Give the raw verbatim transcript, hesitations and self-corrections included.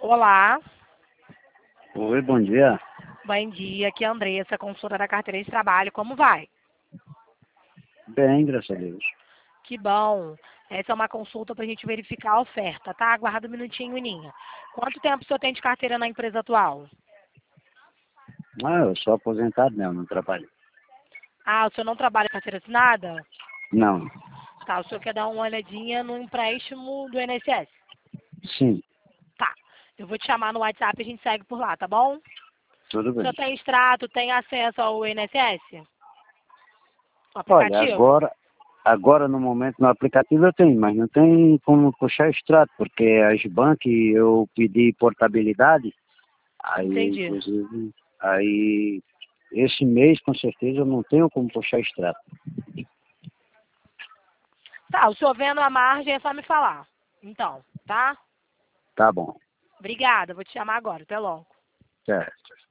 Olá, Oi, bom dia. bom dia. Aqui é a Andressa, consultora da carteira de trabalho. Como vai? Bem, graças a Deus. Que bom. Essa é uma consulta para a gente verificar a oferta, tá? Aguarda um minutinho, Ninha. Quanto tempo o senhor tem de carteira na empresa atual? Ah, eu sou aposentado mesmo, não trabalho. Ah, o senhor não trabalha com carteira assinada? Não. Tá, o senhor quer dar uma olhadinha no empréstimo do I N S S? Sim, Tá. Eu vou te chamar no WhatsApp e a gente segue por lá, tá bom? tudo O senhor bem. tem extrato, tem acesso ao I N S S? O Olha, aplicativo? agora, agora no momento no aplicativo eu tenho, mas não tem como puxar extrato, porque as bancas eu pedi portabilidade, aí Entendi. inclusive, aí esse mês com certeza eu não tenho como puxar extrato. Tá, o senhor vendo a margem é só me falar. Então, tá? Tá bom, Obrigada, vou te chamar agora. Até logo. certo.